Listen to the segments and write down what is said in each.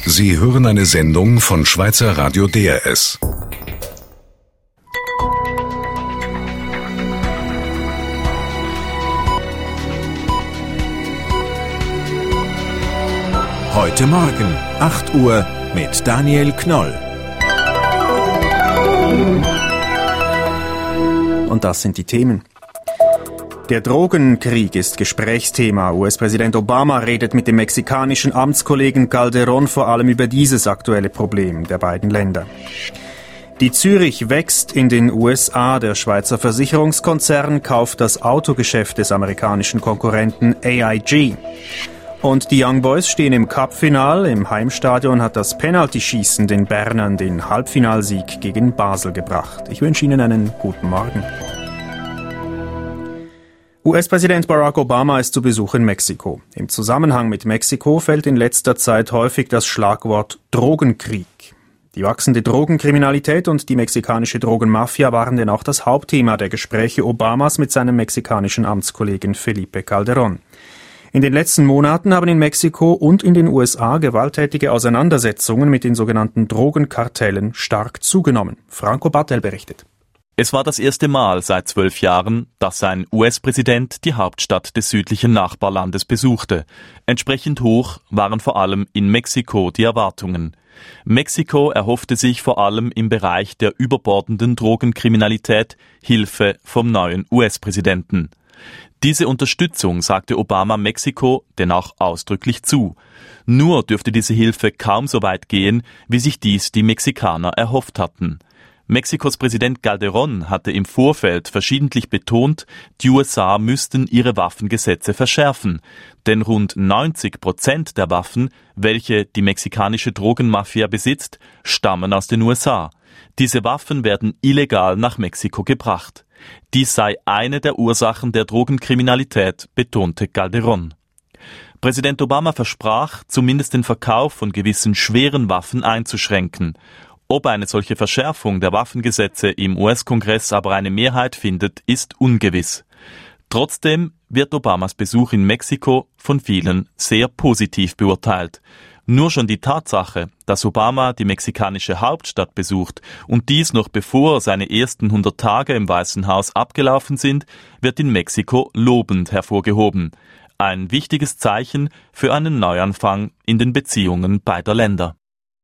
Sie hören eine Sendung von Schweizer Radio DRS. Heute Morgen, 8 Uhr, mit Daniel Knoll. Und das sind die Themen. Der Drogenkrieg ist Gesprächsthema. US-Präsident Obama redet mit dem mexikanischen Amtskollegen Calderón vor allem über dieses aktuelle Problem der beiden Länder. Die Zürich wächst in den USA. Der Schweizer Versicherungskonzern kauft das Autogeschäft des amerikanischen Konkurrenten AIG. Und die Young Boys stehen im Cup-Final. Im Heimstadion hat das Penaltyschießen den Bernern den Halbfinalsieg gegen Basel gebracht. Ich wünsche Ihnen einen guten Morgen. US-Präsident Barack Obama ist zu Besuch in Mexiko. Im Zusammenhang mit Mexiko fällt in letzter Zeit häufig das Schlagwort Drogenkrieg. Die wachsende Drogenkriminalität und die mexikanische Drogenmafia waren denn auch das Hauptthema der Gespräche Obamas mit seinem mexikanischen Amtskollegen Felipe Calderón. In den letzten Monaten haben in Mexiko und in den USA gewalttätige Auseinandersetzungen mit den sogenannten Drogenkartellen stark zugenommen. Franco Battel berichtet. Es war das erste Mal seit 12 Jahren, dass ein US-Präsident die Hauptstadt des südlichen Nachbarlandes besuchte. Entsprechend hoch waren vor allem in Mexiko die Erwartungen. Mexiko erhoffte sich vor allem im Bereich der überbordenden Drogenkriminalität Hilfe vom neuen US-Präsidenten. Diese Unterstützung sagte Obama Mexiko denn auch ausdrücklich zu. Nur dürfte diese Hilfe kaum so weit gehen, wie sich dies die Mexikaner erhofft hatten. Mexikos Präsident Calderón hatte im Vorfeld verschiedentlich betont, die USA müssten ihre Waffengesetze verschärfen, denn rund 90% der Waffen, welche die mexikanische Drogenmafia besitzt, stammen aus den USA. Diese Waffen werden illegal nach Mexiko gebracht. Dies sei eine der Ursachen der Drogenkriminalität, betonte Calderón. Präsident Obama versprach, zumindest den Verkauf von gewissen schweren Waffen einzuschränken. Ob eine solche Verschärfung der Waffengesetze im US-Kongress aber eine Mehrheit findet, ist ungewiss. Trotzdem wird Obamas Besuch in Mexiko von vielen sehr positiv beurteilt. Nur schon die Tatsache, dass Obama die mexikanische Hauptstadt besucht und dies noch bevor seine ersten 100 Tage im Weißen Haus abgelaufen sind, wird in Mexiko lobend hervorgehoben. Ein wichtiges Zeichen für einen Neuanfang in den Beziehungen beider Länder.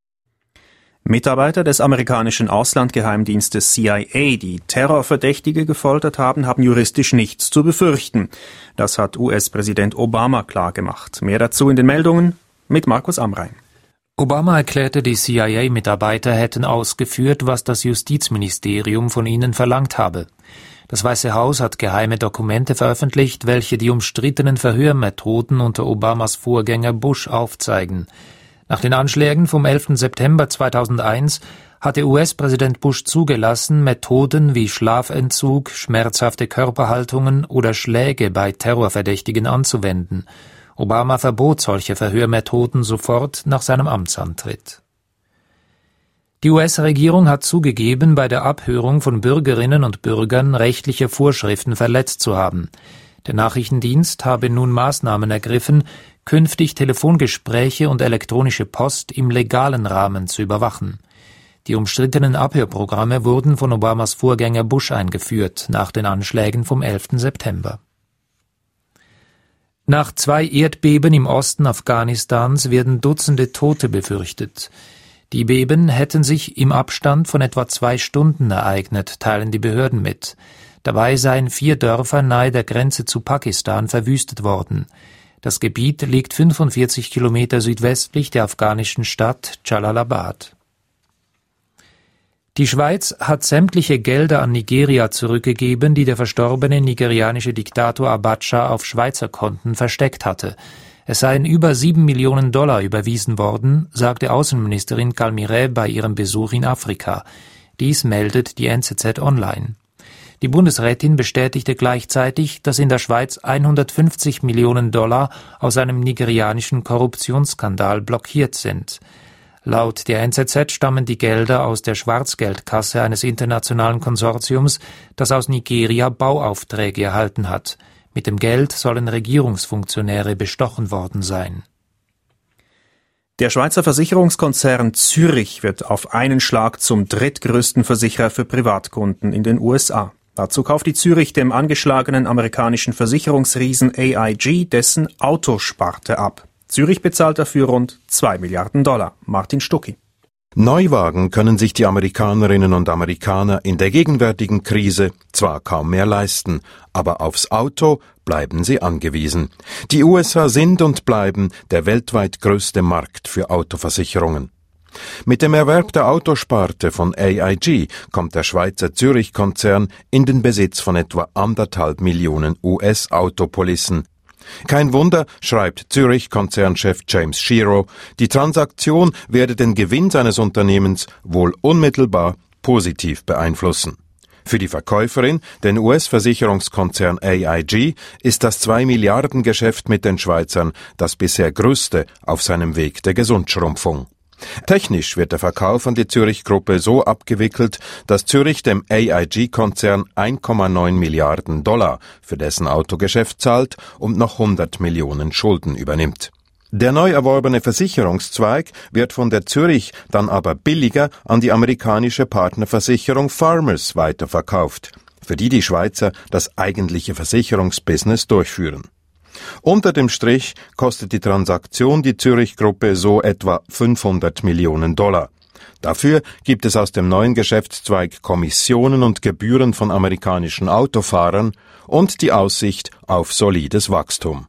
Mitarbeiter des amerikanischen Auslandgeheimdienstes CIA, die Terrorverdächtige gefoltert haben, haben juristisch nichts zu befürchten. Das hat US-Präsident Obama klargemacht. Mehr dazu in den Meldungen mit Markus Amrein. Obama erklärte, die CIA-Mitarbeiter hätten ausgeführt, was das Justizministerium von ihnen verlangt habe. Das Weiße Haus hat geheime Dokumente veröffentlicht, welche die umstrittenen Verhörmethoden unter Obamas Vorgänger Bush aufzeigen. Nach den Anschlägen vom 11. September 2001 hatte US-Präsident Bush zugelassen, Methoden wie Schlafentzug, schmerzhafte Körperhaltungen oder Schläge bei Terrorverdächtigen anzuwenden. Obama verbot solche Verhörmethoden sofort nach seinem Amtsantritt. Die US-Regierung hat zugegeben, bei der Abhörung von Bürgerinnen und Bürgern rechtliche Vorschriften verletzt zu haben. Der Nachrichtendienst habe nun Maßnahmen ergriffen, künftig Telefongespräche und elektronische Post im legalen Rahmen zu überwachen. Die umstrittenen Abhörprogramme wurden von Obamas Vorgänger Bush eingeführt, nach den Anschlägen vom 11. September. Nach 2 Erdbeben im Osten Afghanistans werden Dutzende Tote befürchtet. Die Beben hätten sich im Abstand von etwa 2 Stunden ereignet, teilen die Behörden mit. Dabei seien 4 Dörfer nahe der Grenze zu Pakistan verwüstet worden. Das Gebiet liegt 45 Kilometer südwestlich der afghanischen Stadt Jalalabad. Die Schweiz hat sämtliche Gelder an Nigeria zurückgegeben, die der verstorbene nigerianische Diktator Abacha auf Schweizer Konten versteckt hatte. Es seien über 7 Millionen Dollar überwiesen worden, sagte Außenministerin Kalmiré bei ihrem Besuch in Afrika. Dies meldet die NZZ Online. Die Bundesrätin bestätigte gleichzeitig, dass in der Schweiz 150 Millionen Dollar aus einem nigerianischen Korruptionsskandal blockiert sind. Laut der NZZ stammen die Gelder aus der Schwarzgeldkasse eines internationalen Konsortiums, das aus Nigeria Bauaufträge erhalten hat. Mit dem Geld sollen Regierungsfunktionäre bestochen worden sein. Der Schweizer Versicherungskonzern Zürich wird auf einen Schlag zum drittgrößten Versicherer für Privatkunden in den USA. Dazu kauft die Zürich dem angeschlagenen amerikanischen Versicherungsriesen AIG dessen Autosparte ab. Zürich bezahlt dafür rund $2 Milliarden. Martin Stucki. Neuwagen können sich die Amerikanerinnen und Amerikaner in der gegenwärtigen Krise zwar kaum mehr leisten, aber aufs Auto bleiben sie angewiesen. Die USA sind und bleiben der weltweit größte Markt für Autoversicherungen. Mit dem Erwerb der Autosparte von AIG kommt der Schweizer Zürich-Konzern in den Besitz von etwa 1,5 Millionen US-Autopolissen. Kein Wunder, schreibt Zürich-Konzernchef James Shiro, die Transaktion werde den Gewinn seines Unternehmens wohl unmittelbar positiv beeinflussen. Für die Verkäuferin, den US-Versicherungskonzern AIG, ist das 2-Milliarden-Geschäft mit den Schweizern das bisher größte auf seinem Weg der Gesundschrumpfung. Technisch wird der Verkauf an die Zürich-Gruppe so abgewickelt, dass Zürich dem AIG-Konzern $1,9 Milliarden für dessen Autogeschäft zahlt und noch 100 Millionen Schulden übernimmt. Der neu erworbene Versicherungszweig wird von der Zürich dann aber billiger an die amerikanische Partnerversicherung Farmers weiterverkauft, für die die Schweizer das eigentliche Versicherungsbusiness durchführen. Unter dem Strich kostet die Transaktion die Zürich-Gruppe so etwa $500 Millionen. Dafür gibt es aus dem neuen Geschäftszweig Kommissionen und Gebühren von amerikanischen Autofahrern und die Aussicht auf solides Wachstum.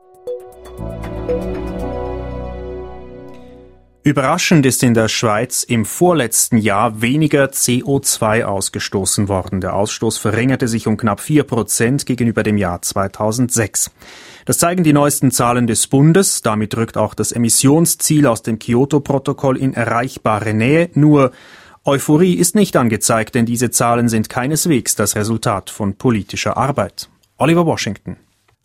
Überraschend ist in der Schweiz im vorletzten Jahr weniger CO2 ausgestoßen worden. Der Ausstoß verringerte sich um knapp 4% gegenüber dem Jahr 2006. Das zeigen die neuesten Zahlen des Bundes. Damit rückt auch das Emissionsziel aus dem Kyoto-Protokoll in erreichbare Nähe. Nur Euphorie ist nicht angezeigt, denn diese Zahlen sind keineswegs das Resultat von politischer Arbeit. Oliver Washington.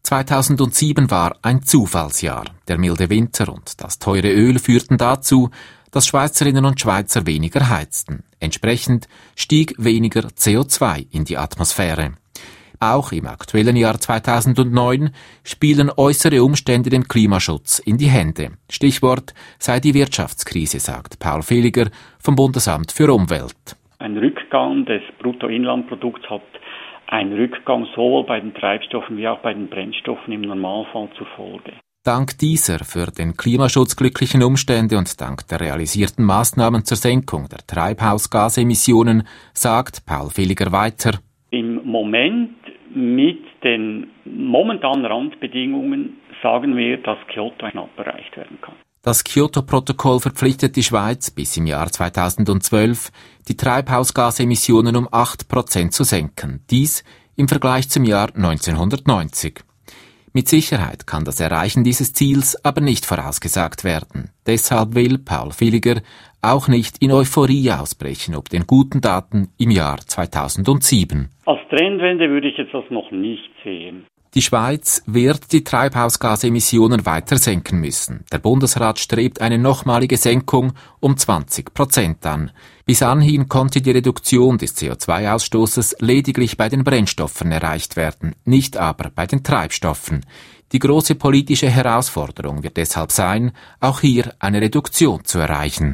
2007 war ein Zufallsjahr. Der milde Winter und das teure Öl führten dazu, dass Schweizerinnen und Schweizer weniger heizten. Entsprechend stieg weniger CO2 in die Atmosphäre. Auch im aktuellen Jahr 2009 spielen äußere Umstände dem Klimaschutz in die Hände. Stichwort sei die Wirtschaftskrise, sagt Paul Villiger vom Bundesamt für Umwelt. Ein Rückgang des Bruttoinlandprodukts hat einen Rückgang sowohl bei den Treibstoffen wie auch bei den Brennstoffen im Normalfall zur Folge. Dank dieser für den Klimaschutz glücklichen Umstände und dank der realisierten Maßnahmen zur Senkung der Treibhausgasemissionen, sagt Paul Villiger weiter. Im Moment mit den momentanen Randbedingungen sagen wir, dass Kyoto knapp erreicht werden kann. Das Kyoto-Protokoll verpflichtet die Schweiz bis im Jahr 2012, die Treibhausgasemissionen um 8% zu senken. Dies im Vergleich zum Jahr 1990. Mit Sicherheit kann das Erreichen dieses Ziels aber nicht vorausgesagt werden. Deshalb will Paul Villiger auch nicht in Euphorie ausbrechen ob den guten Daten im Jahr 2007. Als Trendwende würde ich jetzt das noch nicht sehen. Die Schweiz wird die Treibhausgasemissionen weiter senken müssen. Der Bundesrat strebt eine nochmalige Senkung um 20% an. Bis anhin konnte die Reduktion des CO2-Ausstoßes lediglich bei den Brennstoffen erreicht werden, nicht aber bei den Treibstoffen. Die große politische Herausforderung wird deshalb sein, auch hier eine Reduktion zu erreichen.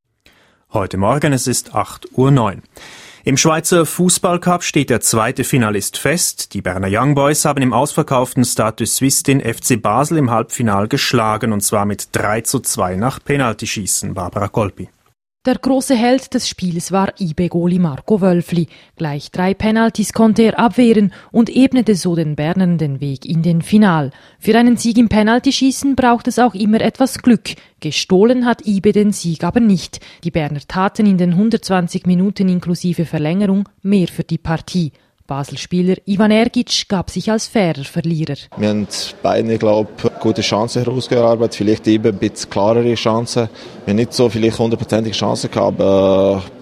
Heute Morgen, es ist 8:09 Uhr. Im Schweizer Fußballcup steht der zweite Finalist fest. Die Berner Young Boys haben im ausverkauften Stade de Suisse den FC Basel im Halbfinal geschlagen, und zwar mit 3:2 nach Penaltyschießen. Barbara Kolpi. Der große Held des Spiels war IB-Goalie Marco Wölfli. Gleich 3 Penaltys konnte er abwehren und ebnete so den Bernern den Weg in den Final. Für einen Sieg im Penaltyschießen braucht es auch immer etwas Glück. Gestohlen hat IB den Sieg aber nicht. Die Berner taten in den 120 Minuten inklusive Verlängerung mehr für die Partie. Basel-Spieler Ivan Ergic gab sich als fairer Verlierer. Wir haben beide, glaube ich, gute Chancen herausgearbeitet. Vielleicht eben ein bisschen klarere Chancen. Wir haben nicht so vielleicht 100%ige Chancen gehabt, aber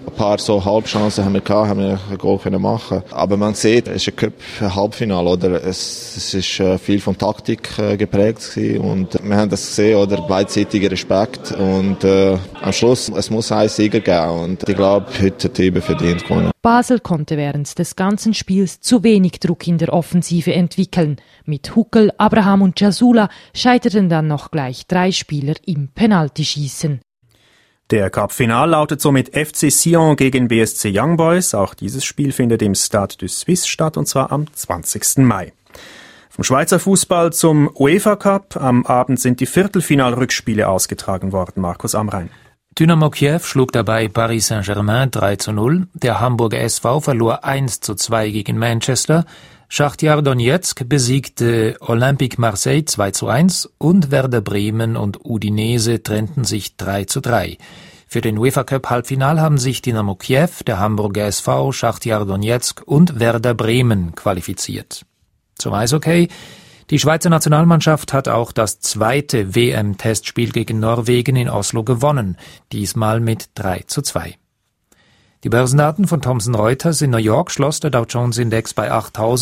Ein paar so Halbchancen haben wir gehabt, haben wir ein Goal können machen. Aber man sieht, es ist ein Cup-Halbfinale, oder? Es ist viel von Taktik geprägt gewesen und wir haben das gesehen, oder? Beidseitiger Respekt und am Schluss, es muss einen Sieger geben und ich glaube, heute hat die verdient gewonnen. Basel konnte während des ganzen Spiels zu wenig Druck in der Offensive entwickeln. Mit Huckel, Abraham und Jasula scheiterten dann noch gleich 3 Spieler im Penaltyschießen. Der Cup-Final lautet somit FC Sion gegen BSC Young Boys. Auch dieses Spiel findet im Stade de Suisse statt, und zwar am 20. Mai. Vom Schweizer Fußball zum UEFA Cup. Am Abend sind die Viertelfinal-Rückspiele ausgetragen worden. Markus Amrein. Dynamo Kiew schlug dabei Paris Saint-Germain 3:0, der Hamburger SV verlor 1:2 gegen Manchester, Schachtar Donetsk besiegte Olympique Marseille 2:1 und Werder Bremen und Udinese trennten sich 3:3. Für den UEFA Cup Halbfinal haben sich Dynamo Kiew, der Hamburger SV, Schachtar Donetsk und Werder Bremen qualifiziert. Zum Eishockey. Die Schweizer Nationalmannschaft hat auch das 2. WM-Testspiel gegen Norwegen in Oslo gewonnen, diesmal mit 3:2. Die Börsendaten von Thomson Reuters: in New York schloss der Dow Jones Index bei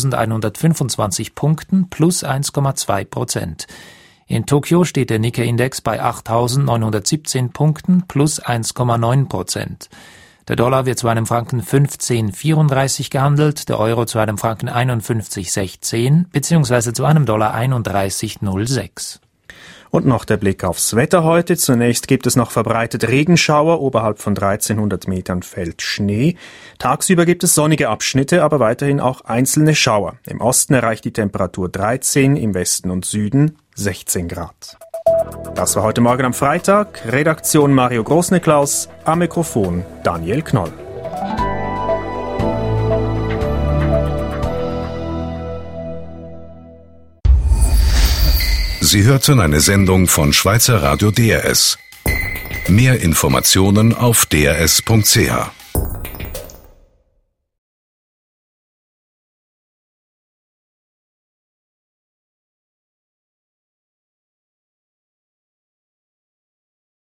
8.125 Punkten plus 1,2%. In Tokio steht der Nikkei-Index bei 8.917 Punkten plus 1,9%. Der Dollar wird zu einem Franken 15,34 gehandelt, der Euro zu einem Franken 51,16 bzw. zu einem Dollar 31,06. Und noch der Blick aufs Wetter heute. Zunächst gibt es noch verbreitet Regenschauer, oberhalb von 1300 Metern fällt Schnee. Tagsüber gibt es sonnige Abschnitte, aber weiterhin auch einzelne Schauer. Im Osten erreicht die Temperatur 13, im Westen und Süden 16 Grad. Das war heute Morgen am Freitag. Redaktion Mario Großniklaus, am Mikrofon Daniel Knoll. Sie hörten eine Sendung von Schweizer Radio DRS. Mehr Informationen auf drs.ch.